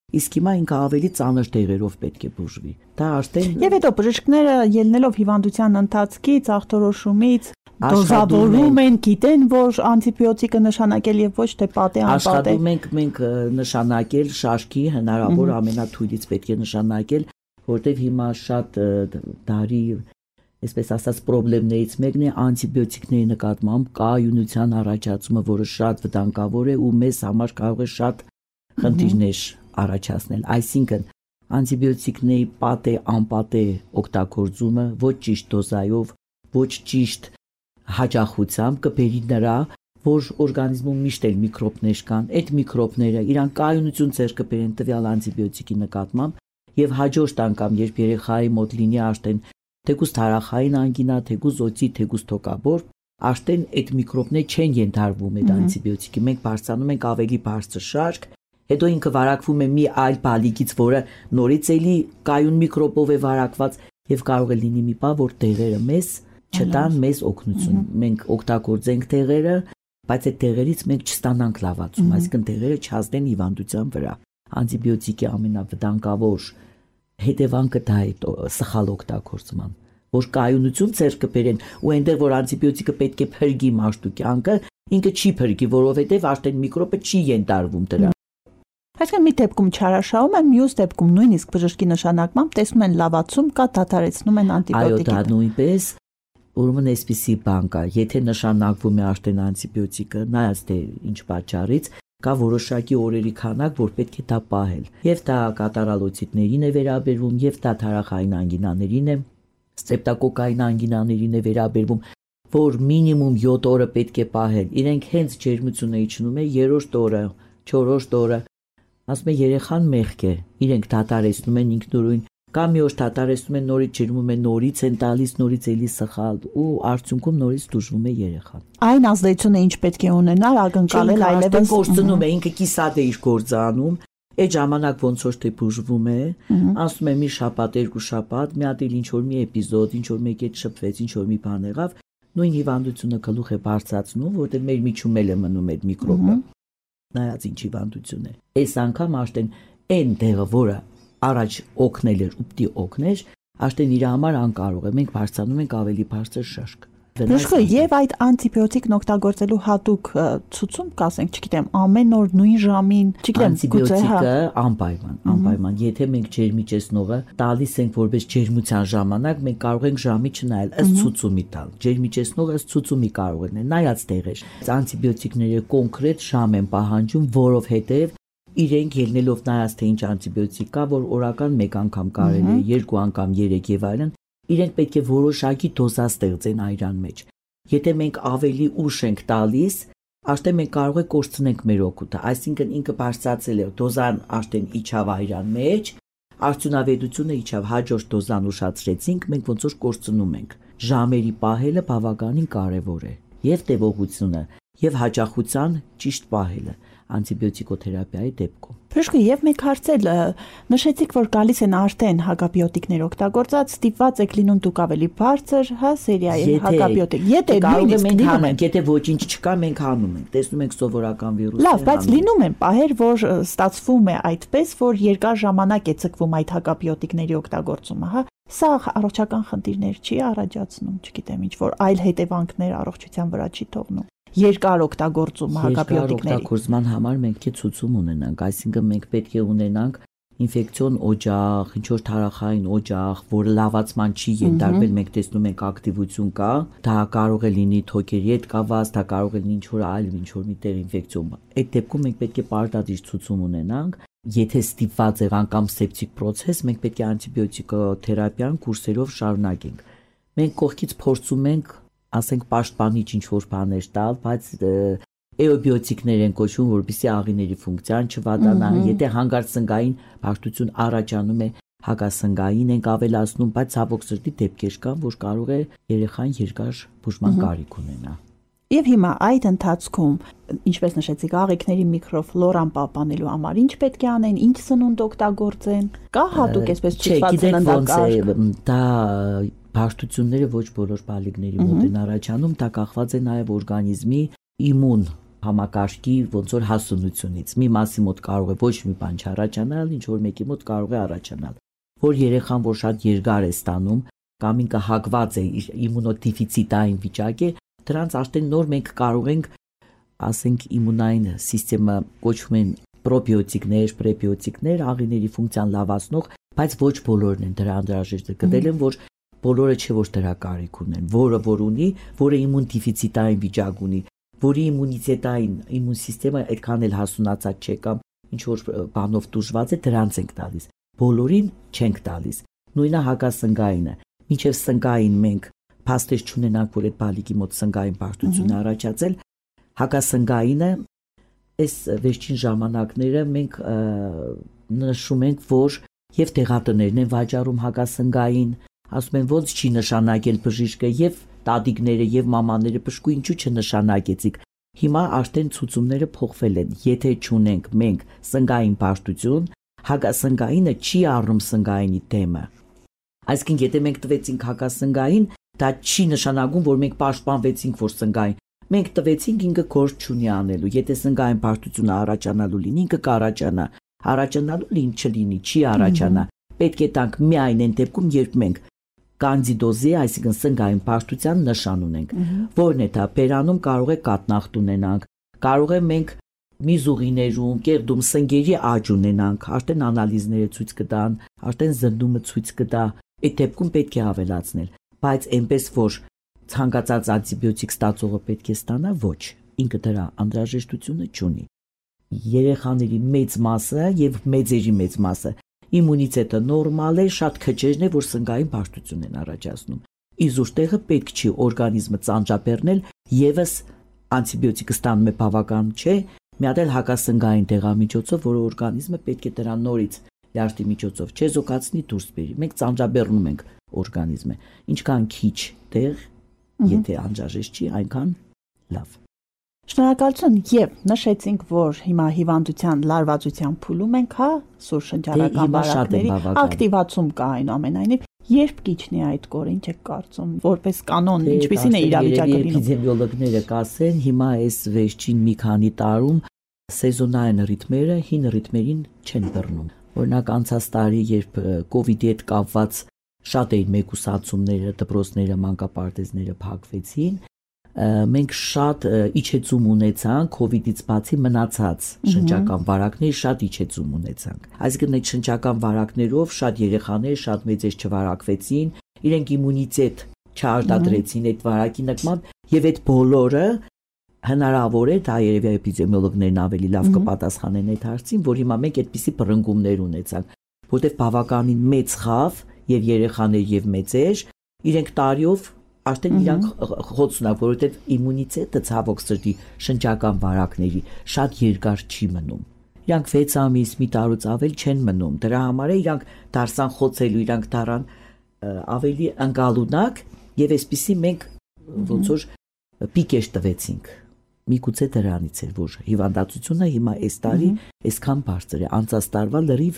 Իսկ հիմա ինքը ավելի ծանր տեղերով պետք է բուժվի։ Դա արդեն Եվ հետո բժիշկները ելնելով հիվանդության ընթացքից, ախտորոշումից դոզավորում են, գիտեն, որ անտիբիոտիկը նշանակել եւ ոչ թե պատե անպատե։ Աշխատում ենք մենք նշանակել շարքի հնարավոր ամենաթույլից պետք է նշանակել, որտեղ հիմա շատ դարի, այսպես ասած, խնդիրներից մեկն է անտիբիոտիկների նկատմամբ կայունության առաջացումը, որը շատ վտանգավոր է ու մեզ համար կարող է շատ խնդիրներ առաջացնել։ Այսինքն անտիբիոտիկների պատե անպատե օգտագործումը ոչ ճիշտ դոզայով, ոչ ճիշտ հաճախությամբ կբերի նրա, որ օրգանիզմում միշտ էլ միկրոբներ կան, այդ միկրոբները իրան կայունություն ձեռք կբերեն տվյալ անտիբիոտիկի նկատմամբ եւ հաջորդ անգամ երբ երեխայի մոտ լինի աշտեն թեկուզ թարախային անգինա, թեկուզ օծի, թեկուզ թոկաբոր, աշտեն այդ միկրոբներ չեն ենթարկվում այդ անտիբիոտիկի։ Մենք բարձրանում ենք ավելի բարձր շարք, հետո ինքը վարակվում է մի այլ բալիկից, որը նորից էլի կայուն միկրոբով է վարակված եւ կարող է լինի մի բան, որ տեղերը մեզ չտան մեզ օգնություն։ Մենք օգտագործենք տեղերը, բայց այդ տեղերից մենք չստանանք լավացում, այսինքն տեղերը չհասնեն հիվանդության վրա։ Անտիբիոտիկի ամենավտանգավոր հետևանքը դա է սխալ օգտագործման, որ կայունություն ձեռք կբերեն ու այնտեղ որ անտիբիոտիկը պետք է փրկի մարդու կյանքը, ինքը չի փրկի, որովհետեւ արդեն միկրոբը չի ենթարկվում դրան։ Այսինքն մի դեպքում չարաշահում են, մյուս դեպքում նույնիսկ բժշկի նշանակմամբ տեսնում են լավացում կա, դադարեցնում են անտիբիոտիկը։ Այո, դա նույնպես ուրեմն այսպիսի բան կա, եթե նշանակվում է արդեն անտիբիոտիկը, նայած թե ինչ պատճառից, կա որոշակի օրերի քանակ, որ պետք է դա պահել։ Եվ դա կատարալոցիտներին է վերաբերվում, եւ դա թարախային անգինաներին է, ստրեպտոկոկային անգինաներին է վերաբերվում, որ մինիմում 7 օրը պետք է պահել։ Իրենք հենց ջերմությունը իջնում է 3-րդ օրը, 4-րդ օրը, ասում է երեխան մեղք է, իրենք դադարեցնում են ինքնուրույն, կամ մի օր դադարեցնում են, նորից ջերմում են, նորից են տալիս, նորից էլի սխալ ու արդյունքում նորից դժվում է երեխան։ Այն ազդեցությունը ինչ պետք է ունենալ, ակնկալել այլևս կորցնում է, ինքը կիսատ է իր գործանում, այդ ժամանակ ոնց որ թե բուժվում է, ասում է մի շաբաթ, 2 շաբաթ, մի հատ էլ ինչ որ մի էպիզոդ, ինչ որ մեկ էլ շփվեց, ինչ որ մի բան եղավ, նույն հիվանդությունը գլուխ է բարձրացնում, որտեղ մեր միջում էլ է մնում այդ միկրոբը։ Նայած ինչ հիվանդություն է։ Այս անգամ աշտեն այն տեղը, որը առաջ օգնել էր ու պիտի օգներ, աշտեն իր համար անկարող է։ Մենք բարձրանում ենք ավելի բարձր շարք։ Բժիշկ եւ այդ անտիբիոտիկն օգտագործելու հատուկ ցուցում կասենք, չգիտեմ, ամեն օր նույն ժամին, չգիտեմ, անտիբիոտիկը անպայման, եթե մենք ջերմիջեցնողը տալիս ենք որպես ջերմության ժամանակ, մենք կարող ենք ժամի չնայել, ըստ ցուցումի տալ։ Ջերմիջեցնողը ըստ ցուցումի կարող է նայած տեղեր։ Անտիբիոտիկները կոնկրետ ժամ են պահանջում, որովհետեւ իրենք ելնելով նայած թե ինչ անտիբիոտիկ կա, որ օրական 1 անգամ կարելի է, 2 անգամ, 3 եւ այլն, իրենք պետք է որոշակի դոզա ստեղծեն այրան մեջ։ Եթե մենք ավելի ուշ ենք տալիս, աշտեն մենք կարող է կորցնենք մեր օգուտը, այսինքն ինքը բարձրացել է, դոզան աշտեն իջավ այրան մեջ, արդյունավետությունը իջավ, հաջորդ դոզան ուշացրեցինք, մենք ոնց որ կորցնում ենք։ Ժամերի պահելը բավականին կարևոր է, եւ տևողությունը, եւ հաճախության ճիշտ պահելը անտիբիոտիկոթերապիայի դեպքում։ Բժիշկ, եւ մեկ հարցել, նշեցիք, որ գալիս են արդեն հակաբիոտիկներ օգտագործած, ստիպված եք լինում դուք ավելի բարձր, հա, սերիայի հակաբիոտիկ։ Եթե նույնիսկ լինում են, եթե ոչինչ չկա, մենք հանում ենք, տեսնում ենք սովորական վիրուս։ Լավ, բայց լինում են պահեր, որ ստացվում է այդպես, որ երկար ժամանակ է ցկվում այդ հակաբիոտիկների օգտագործումը, հա։ Սա առողջական խնդիրներ չի առաջացնում, չգիտեմ, ինչ որ այլ հետևանքներ առողջության վրա չի թողնում։ Երկար օգտագործումը հակաբիոտիկների օգտագործման համար մենք ցուցում ունենանք, այսինքն մենք պետք է ունենանք ինֆեկցիոն օջախ, ինչ որ թարախային օջախ, որը լավացման չի ենթարկվել, մենք տեսնում ենք ակտիվություն կա, դա կարող է լինի թոքերի հետ կապված, դա կարող է լինի ինչ որ այլ ինչ որ միտեղ ինֆեկցիոն։ Այդ դեպքում մենք պետք է պարտադիր ցուցում ունենանք, եթե ստիպված եղան կամ սեպտիկ process, մենք պետք է անտիբիոտիկոթերապիան կուրսերով շարունակենք։ Մենք կողքից փորձում ենք ասենք պաշտպանիչ ինչ որ բաներ տալ, բայց էոբիոտիկներ են կոչվում, որպեսզի աղիների ֆունկցիան չվատանա, եթե հանգարց սնգային բարդություն առաջանում է, հակասնգային ենք ավելացնում, բայց ցավոք սրտի դեպքեր կան, որ կարող է երեխան երկար բուժման կարիք ունենա։ Եվ հիմա այդ ընթացքում, ինչպես նշեցիք, աղիքների միկրոֆլորան պահպանելու համար ինչ պետք է անեն, ինչ սնունդ օգտագործեն, կա հատուկ այսպես ցուցված սննդակարգ։ Դա բարդությունները ոչ բոլոր բալիկների մոտ են առաջանում, դա կախված է նաև օրգանիզմի իմուն համակարգի ոնց որ հասունությունից։ Մի մասի մոտ կարող է ոչ մի բան չառաջանալ, ինչ որ մեկի մոտ կարող է առաջանալ։ Որ երեխան որ շատ երկար է ստանում, կամ ինքը հակված է իմունոդեֆիցիտային վիճակ է, դրանց արդեն նոր մենք կարող ենք, ասենք, իմունային սիստեմը կոչվում են պրոբիոտիկներ, պրեբիոտիկներ, աղիների ֆունկցիան լավացնող, բայց ոչ բոլորն են դրա անհրաժեշտ։ Գտել են, որ բոլորը չէ որ դրա կարիք ունեն, որը որ ունի, որը իմուն դեֆիցիտային վիճակ ունի, որի իմունիտետային իմուն սիստեմը այդքան էլ հասունացած չէ կամ ինչ որ բանով տուժված է, դրանց ենք տալիս։ Բոլորին չենք տալիս։ Նույնը հակասնգայինը։ Մինչև սնգային մենք փաստեր չունենանք, որ այդ բալիկի մոտ սնգային բարդություն առաջացել, հակասնգայինը այս վերջին ժամանակները մենք նշում ենք, որ եւ տեղատներն են վաճառում հակասնգային, ասում են ոնց չի նշանակել բժիշկը եւ տատիկները եւ մամաները բժշկու ինչու չնշանակեցիք։ Հիմա արդեն ցուցումները փոխվել են։ Եթե չունենք մենք սնգային բարդություն, հակասնգայինը չի առնում սնգայինի դեմը։ Այսինքն եթե մենք տվեցինք հակասնգային, դա չի նշանակում, որ մենք պաշտպանվեցինք, որ սնգային։ Մենք տվեցինք ինքը գործ չունի անելու։ Եթե սնգային բարդությունը առաջանալու լինի, ինքը կառաջանա։ Առաջանալու լինի չլինի, չի առաջանա։ Պետք է տանք միայն այն դեպքում, երբ մենք կանդիդոզի, այսինքն սնգային բարդության նշան ունենք։ Որն է դա? Բերանում կարող է կաթնախտ ունենանք, կարող է մենք միզուղիներում, կեղդում սնգերի աճ ունենանք, արդեն անալիզները ցույց կտան, արդեն զննումը ցույց կտա։ Այդ դեպքում պետք է ավելացնել, բայց այնպես որ ցանկացած անտիբիոտիկ ստացողը պետք է ստանա, ոչ, ինքը դրա անհրաժեշտությունը չունի։ Երեխաների մեծ մասը եւ մեծերի մեծ մասը իմունիտետը նորմալ է, շատ քչերն է, որ սնգային բարդություն են առաջացնում։ Իզուր տեղը պետք չի օրգանիզմը ծանճաբեռնել, եւս անտիբիոտիկը ստանում է բավական չէ, մի հատ էլ հակասնգային դեղամիջոցով, որը օրգանիզմը պետք է դրան նորից լյարդի միջոցով չեզոքացնի դուրս բերի։ Մենք ծանճաբեռնում ենք օրգանիզմը։ Ինչքան քիչ տեղ, եթե անհրաժեշտ չի, այնքան լավ։ Շնորհակալություն եւ նշեցինք, որ հիմա հիվանդության լարվածության փուլում ենք, հա, սուր շնչառական բարակների ակտիվացում կա այնուամենայնիվ, երբ կիջնի այդ կորը, ինչ եք կարծում, որպես կանոն, ինչպիսին է իրավիճակը լինում։ Էպիդեմիոլոգները կասեն, հիմա այս վերջին մի քանի տարում սեզոնային ռիթմերը հին ռիթմերին չեն բռնում։ Օրինակ անցած տարի, երբ կոവിഡ്ի հետ կապված շատ էին մեկուսացումները, դպրոցները, մանկապարտեզները փակվեցին, մենք շատ իջեցում ունեցանք կոവിഡ്ից բացի մնացած շնչական վարակների շատ իջեցում ունեցանք։ Այսինքն այդ շնչական վարակներով շատ երեխաներ շատ մեծեր չվարակվեցին, իրենք իմունիտետ չարտադրեցին այդ վարակի նկատմամբ եւ այդ բոլորը հնարավոր է, դա երևի էպիդեմիոլոգներն ավելի լավ կպատասխանեն այդ հարցին, որ հիմա մենք այդպիսի բռնկումներ ունեցանք, որտեղ բավականին մեծ խավ եւ երեխաներ եւ մեծեր իրենք տարիով արդեն իրանք խոցնա, որովհետեւ իմունիտետը ցավոք սրտի շնչական վարակների շատ երկար չի մնում։ Իրանք 6 ամիս, մի տարուց ավել չեն մնում։ Դրա համար է իրանք դարսան խոցելու, իրանք դարան ավելի անկալունակ եւ այսպիսի մենք ոնց որ պիկեր տվեցինք։ Միգուցե դրանից էր, որ հիվանդացությունը հիմա այս տարի այսքան բարձր է, անցած տարվա լրիվ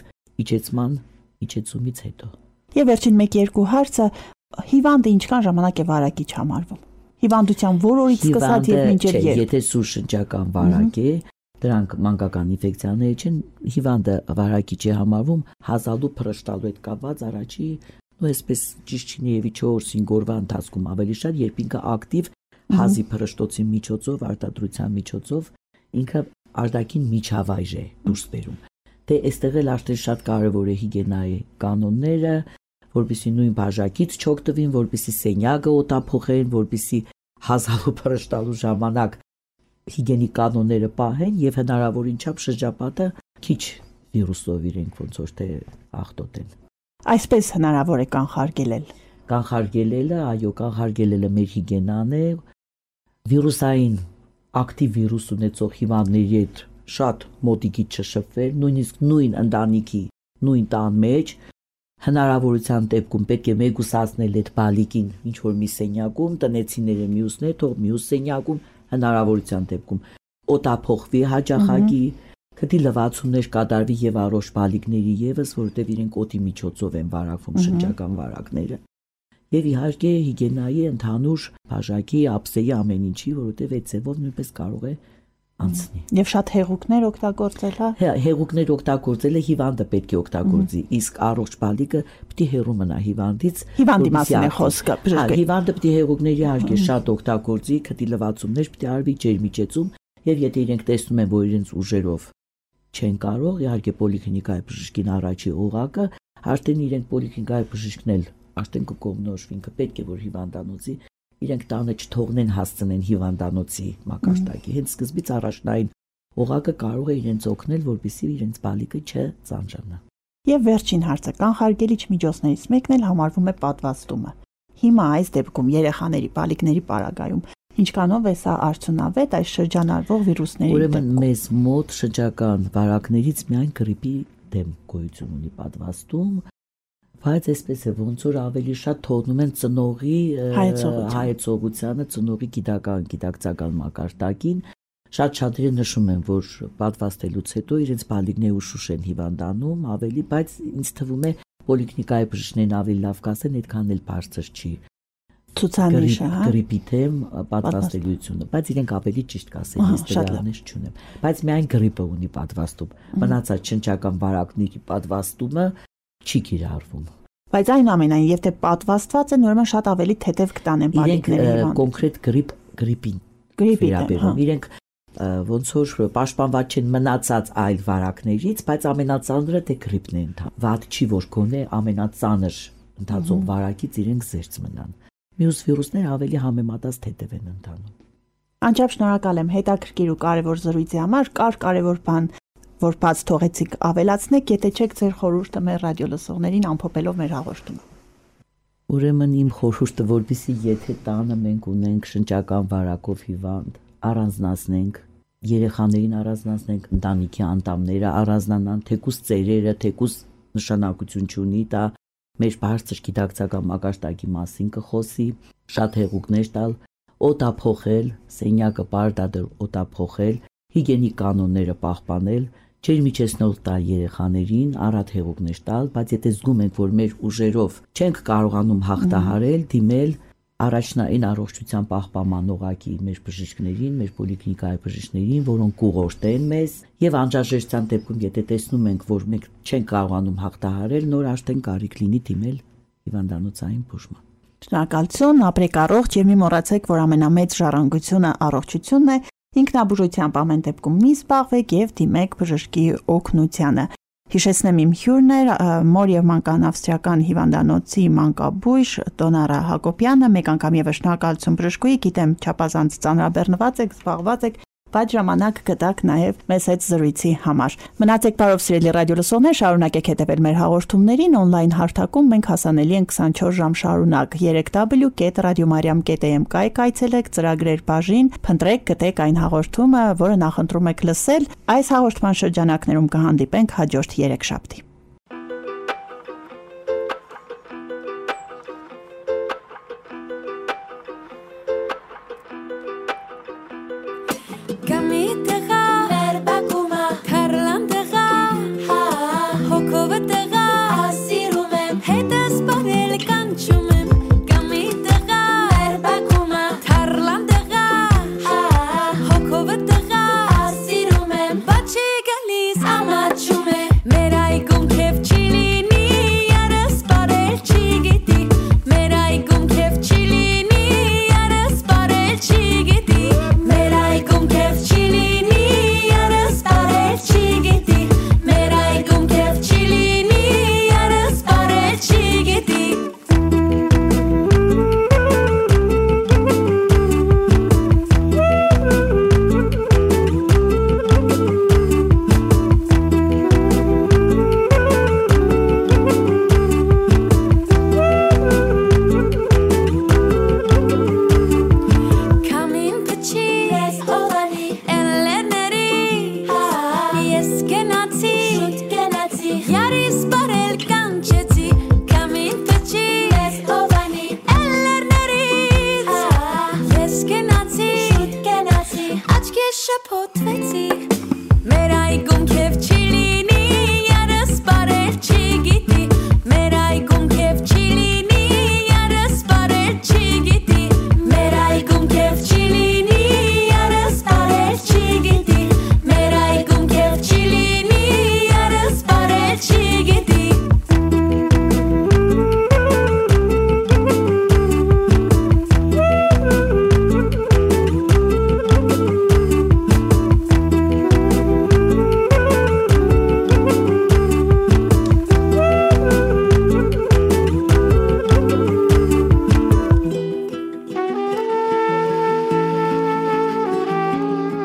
իջեցումից հետո։ Եվ վերջին 1-2 հարցը, հիվանդը ինչքան ժամանակ է վարակիչ համարվում։ Հիվանդության որ օրից սկսած եւ մինչեւ երբ։ Եթե սուր շնչական վարակ է, դրանք մանկական ինֆեկցիաներ չեն, հիվանդը վարակիչ է համարվում հազալու փրշտալու հետ կապված առաջի, այսպես ճիշտ չի երևի 4-5 օրվա ընթացքում ավելի շատ, երբ ինքը ակտիվ հազի փրշտոցի միջոցով, արտադրության միջոցով ինքը արտաքին միջավայր է դուրս բերում։ Դե այստեղ էլ արդեն շատ կարևոր է հիգիենայի կանոնները, որպեսզի նույն բաժակից չօգտվին, որպեսզի սենյակը օտափոխեն, որպեսզի հազալու փրշտալու ժամանակ հիգիենիկ կանոնները պահեն եւ հնարավորին չափ շրջապատը քիչ վիրուսով իրենք ոնց որ թե ախտոտեն։ Այսպես հնարավոր է կանխարգելել։ Կանխարգելելը, այո, կանխարգելելը մեր հիգիենան է։ Վիրուսային ակտիվ վիրուս ունեցող հիվանդների հետ շատ մոտիկից չշփվել, նույնիսկ նույն ընտանիքի, նույն տան մեջ հնարավորության դեպքում պետք է մեկուսացնել այդ բալիկին ինչ որ մի սենյակում, տնեցիները մյուսներ, թող մյուս սենյակում, հնարավորության դեպքում օտափոխվի հաճախակի, քդի լվացումներ կատարվի եւ առողջ բալիկների եւս, որովհետեւ իրենք օդի միջոցով են վարակվում շնչական վարակները։ Եվ իհարկե հիգիենայի ընդհանուր բաժակի, ափսեի ամեն ինչի, որովհետեւ այդ ձևով նույնպես կարող է անցնի։ Եվ շատ հեղուկներ օգտագործել, հա։ Հեղուկներ օգտագործելը հիվանդը պետք է օգտագործի, իսկ առողջ բալիկը պիտի հեռու մնա հիվանդից։ Հիվանդի մասին է խոսքը։ Հիվանդը պիտի հեղուկների հարկի շատ օգտագործի, քթի լվացումներ պիտի արվի, ջերմիջեցում, եւ եթե իրենք տեսնում են, որ իրենց ուժերով չեն կարող, իհարկե պոլիկլինիկայի բժշկին առաջի օղակը, արդեն իրենք պոլիկլինիկայի բժիշկն էլ արդեն կկողմնորոշվի, ինքը պետք է որ հիվանդանոցի իրենք տանը չթողնեն հասցնեն հիվանդանոցի մակարդակի։ Հենց սկզբից առաջնային օղակը կարող է իրենց օգնել, որպեսզի իրենց բալիկը չծանջանա։ Եվ վերջին հարցը, կանխարգելիչ միջոցներից մեկն էլ համարվում է պատվաստումը։ Հիմա այս դեպքում երեխաների, բալիկների պարագայում ինչքանով է սա արդյունավետ այս շրջանառվող վիրուսների դեպքում։ Ուրեմն մեզ մոտ շրջական վարակներից միայն գրիպի դեմ գոյություն ունի պատվաստում, բայց այսպես է ոնց որ ավելի շատ թողնում են ծնողի հայեցողությանը, ծնողի գիտակցական մակարդակին, շատ-շատերը նշում են, որ պատվաստելուց հետո իրենց բալիկները ուշուշ են հիվանդանում ավելի, բայց ինձ թվում է պոլիկլինիկայի բժիշկներն ավելի լավ կասեն, այդքան էլ բարձր չի ցուցանիշը, հա, գրիպի դեմ պատվաստելիությունը, բայց իրենք ավելի ճիշտ կասեն, ես դրանից չունեմ, բայց միայն գրիպը ունի պատվաստում, մնացած շնչական վարակների պատվաստումը չի կիրառվում։ Բայց այնուամենայն, եթե պատվաստված են, ուրեմն շատ ավելի թեթև կտանեն բալիկների հիվանդ։ Կոնկրետ գրիպին վերաբերում, իրենք ոնց որ պաշտպանված չեն մնացած այլ վարակներից, բայց ամենածանրը դե գրիպն է ընթանում։ Վատ չի որ գոնե ամենածանր ընթացող վարակից իրենք զերծ մնան։ Մյուս վիրուսները ավելի համեմատած թեթև են ընթանում։ Անչափ շնորհակալ եմ հետաքրքիր ու կարևոր զրույցի համար, կարևոր բան որ բաց թողեցիք ավելացնեք, եթե չեք ձեր խորհուրդը մեր ռադիո լսողներին ամփոփելով մեր հաղորդումը։ Ուրեմն իմ խորհուրդը, որպեսզի եթե տանը մենք ունենք շնչական վարակով հիվանդ, առանձնացնենք, երեխաներին առանձնացնենք, ընտանիքի անդամները առանձնանան, թեկուզ ծերերը, թեկուզ նշանակություն չունի, դա մեր բարձր գիտակցական մակարդակի մասին կխոսի, շատ հեղուկներ տալ, օտափոխել, սենյակը պարտադիր օտափոխել, հիգիենիկ կանոնները պահպանել, ջերմիջեցնող տալ երեխաներին, առատ հեղուկներ տալ, բայց եթե զգում ենք, որ մեր ուժերով չենք կարողանում հաղթահարել, դիմել առաջնային առողջության պահպանման օղակի մեր բժիշկներին, մեր պոլիկլինիկայի բժիշկներին, որոնք կուղղորդեն մեզ, եւ անհրաժեշտության դեպքում, եթե տեսնում ենք, որ մենք չենք կարողանում հաղթահարել, նոր արդեն կարիք լինի դիմել հիվանդանոցային բուժման։ Շնորհակալություն, ապրեք առողջ եւ մի մոռացեք, որ ամենամեծ ժառանգությունը առողջությունն է։ Ինքնաբուժությամբ ամեն դեպքում մի զբաղվեք եւ դիմեք բժշկի օգնությանը։ Հիշեցնեմ իմ հյուրն էր մոր եւ մանկան ավստրիական հիվանդանոցի մանկաբույժ Դոնարա Հակոբյանը, մեկ անգամ եւս շնորհակալություն բժշկուի, գիտեմ չափազանց ծանրաբեռնված եք, զբաղված եք, բայց ժամանակ գտաք նաեւ մեզ հետ զրույցի համար։ Մնացեք բարով սիրելի ռադիո լսողներ, շարունակեք հետևել մեր հաղորդումներին on-line հարթակում, մենք հասանելի ենք 24 ժամ շարունակ 3w.radiomariam.am կայքայցելեք ծրագրեր բաժին, փնտրեք, գտեք այն հաղորդումը, որը նախընտրում եք լսել։ Այս հաղորդման շրջանակներում կհանդիպենք հաջորդ 3 շաբթի։ Chigiti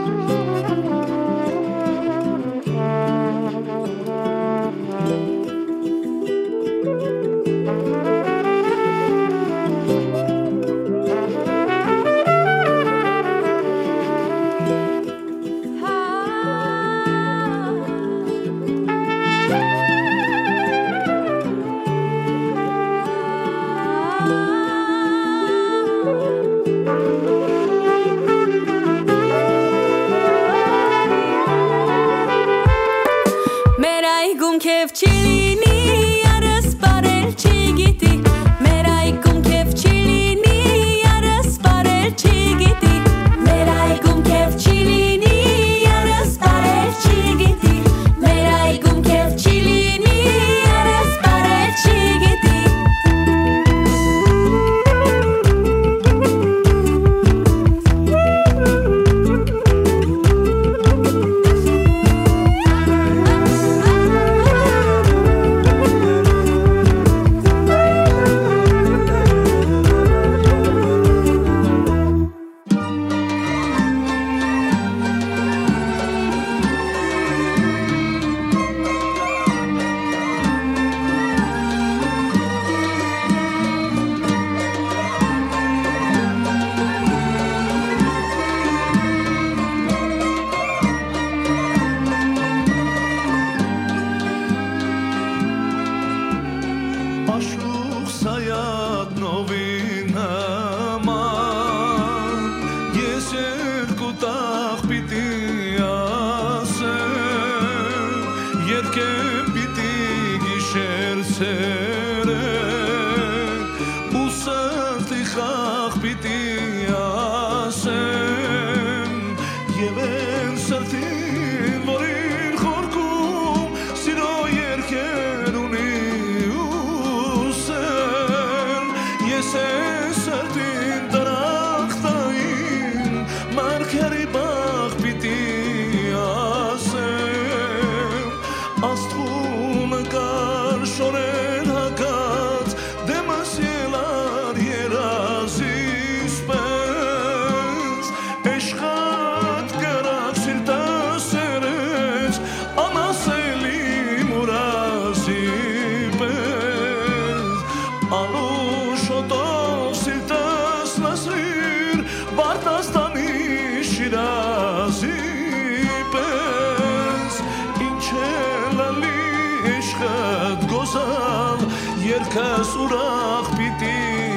Երկս ուրախ պիտի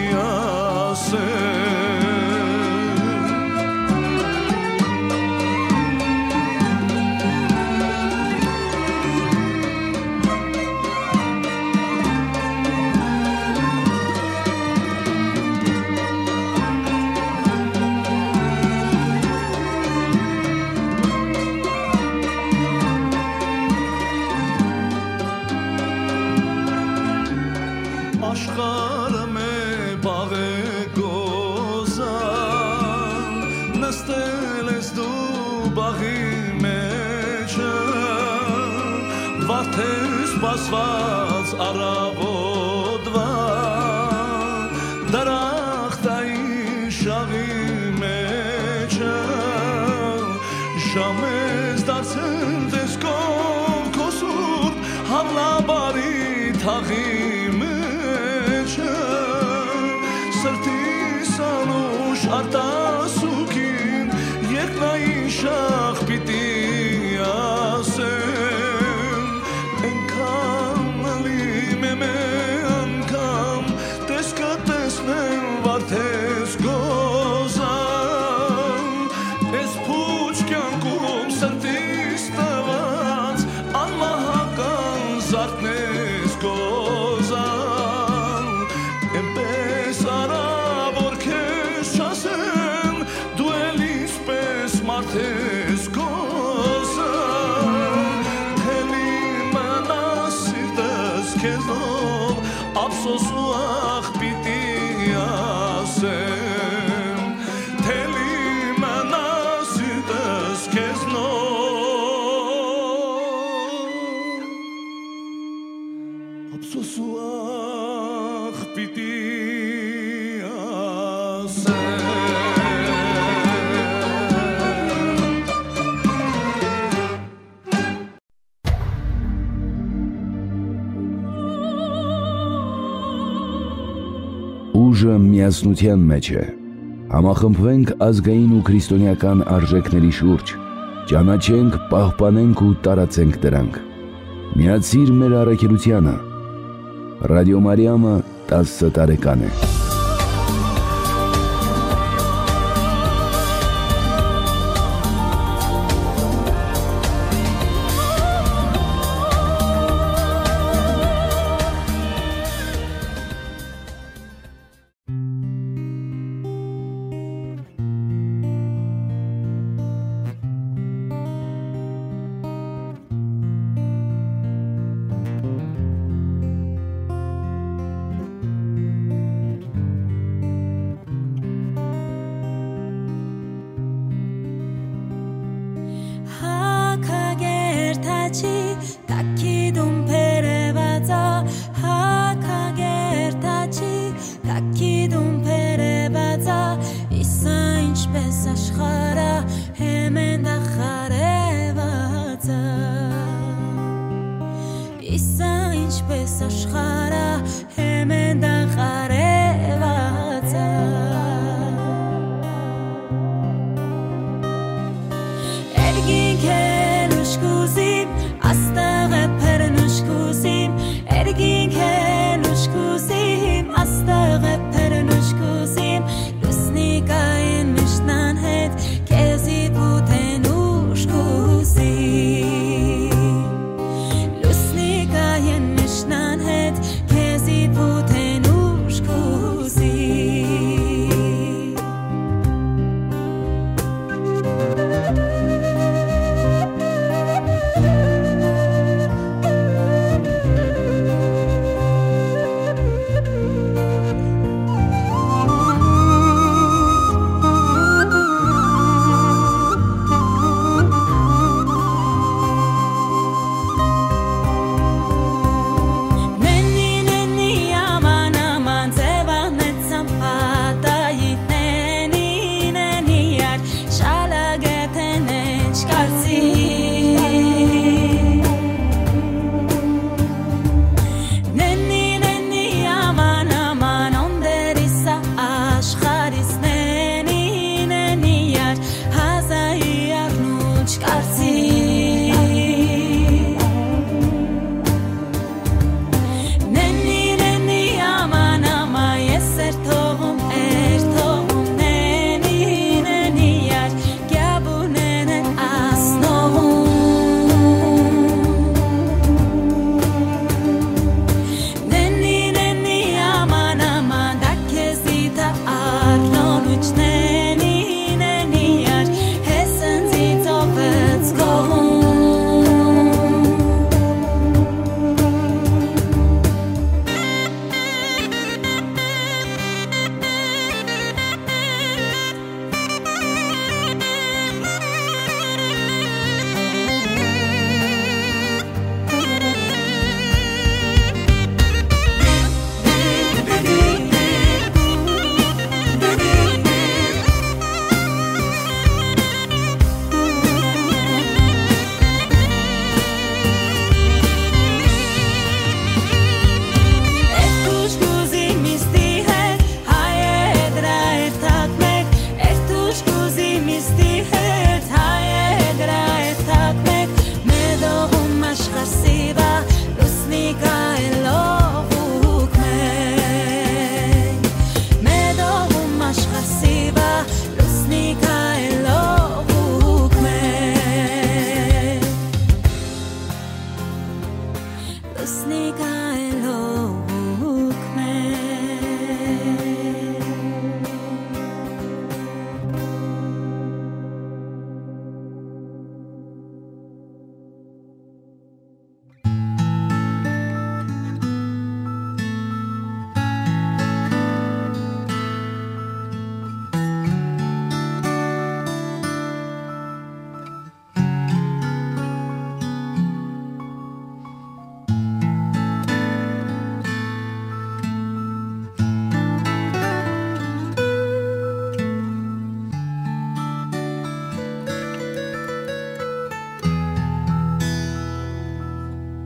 ասեմ աշխարհը մե բաղե գոզան նստել ես դու բաղի մեջը վարդեր սպասված առավոտվա դարախտային շաղի մեջը ժամես դարձել տեսքով քո սուրբ հավլաբարի թաղի Սրտիս արտասուքին երկնային շաղ պիտի ասեմ Ենքան ալիմ եմ անգամ տեսքը տեսնեմ վարդես գոզան Ես պուչ կյանքում սրտիս տված անմահական զարդնես գոզան Էնպես արա Martes gozan Helime nasirdes kezov Absosu ah piti asem Helime nasirdes keznov Absosu ah piti asem ուժը միասնության մեջ է։ Համախմբվենք ազգային ու քրիստոնեական արժեքների շուրջ, ճանաչենք, պահպանենք ու տարածենք դրանք։ Միացիր մեր առաքելությանը։ Ռադիո Մարիամը 10 տարեկան է։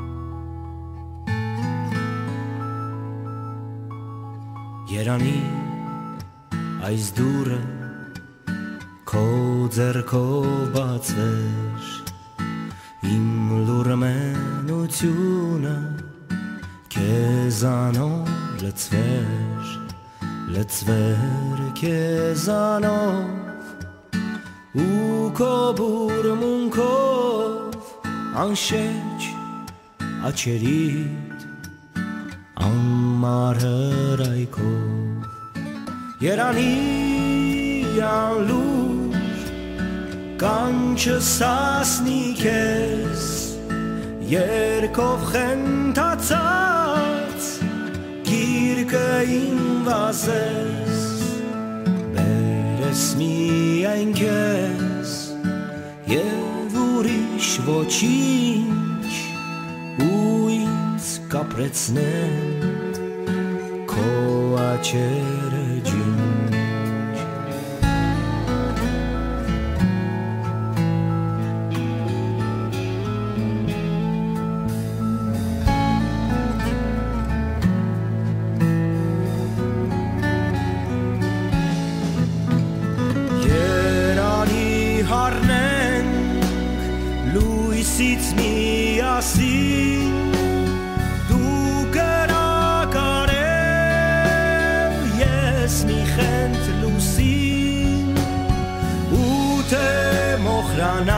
Երանի այս դուրը քո ձեռքով բացվեր իմ լուռ մենությունը քեզանով լցվեր քեզանով ու քո բուրմունքով անշեջ աչերիդ անմար հրայքով երանի անլուր կանչս հասնի քեզ երկով խենթացած գիրկը իմ վազես բերես միայն քեզ և ուրիշ ոչինչ ու ինձ կապրեցնեն քո աչերը ջինջ Լույսից միասին դու կրակարև ես մի խենթ լուսին ու թե մոխրանա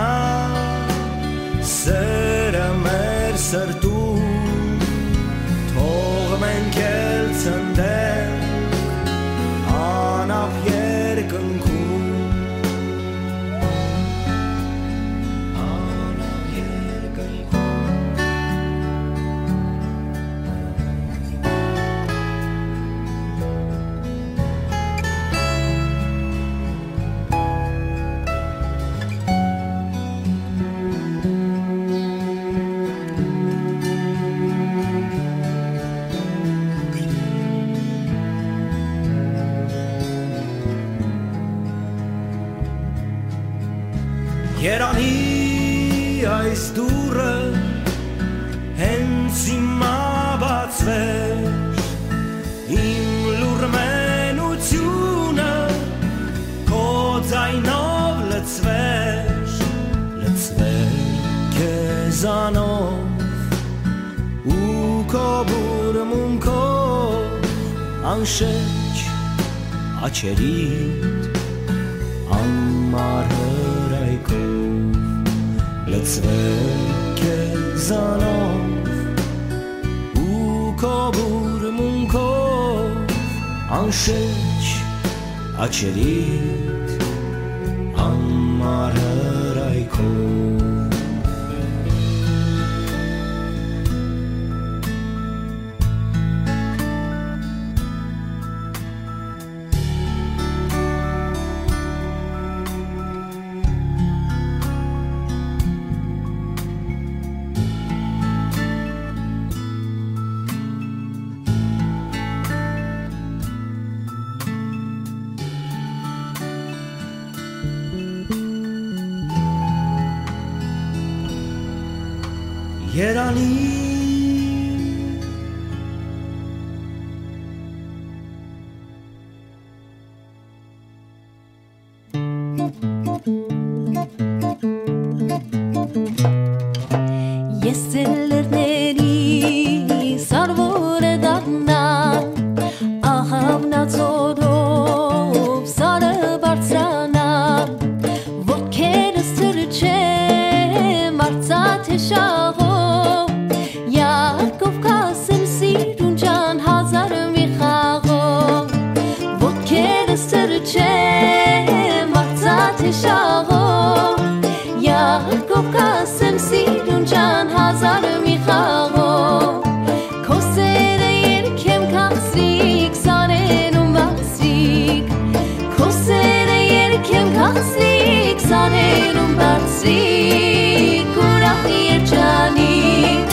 սերը մեր սրտում թող մենք էլ ցնդենք անապ երկնքում երանի այս դուրը հենց հիմա բացվեր իմ լուռ մենությունը քո ձայնով լցվեր քեզանով ու քո բուրմունքով անշեջ աչերիդ անմար լցվեր քեզանով ու քո բուրմունքով անշեջ աչերիդ անմար հրայքով երանի ես լերների սարվորը դառնամ ահավնացորով սարը բարձրանամ ոտքերս թրջեմ արծաթե շաղով Շաղով Յակով կասեմ սիրուն ջան հազար մի խաղով Քո սերը երգեմ քաղցրիկ սարերում բարձրիկ Քո սերը երգեմ քաղցրիկ սարերում բարձրիկ ուրախ երջանիկ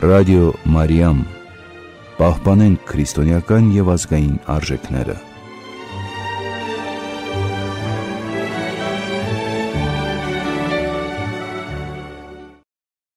Ռադիո Մարիամ, պահպանենք քրիստոնեական եւ ազգային արժեքները։